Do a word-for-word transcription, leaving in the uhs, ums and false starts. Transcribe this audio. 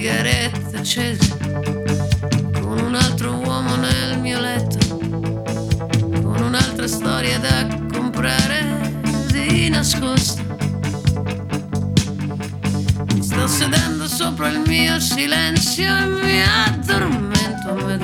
sigarette accese, con un altro uomo nel mio letto, con un'altra storia da comprare di nascosto. Mi sto sedendo sopra il mio silenzio e mi addormento a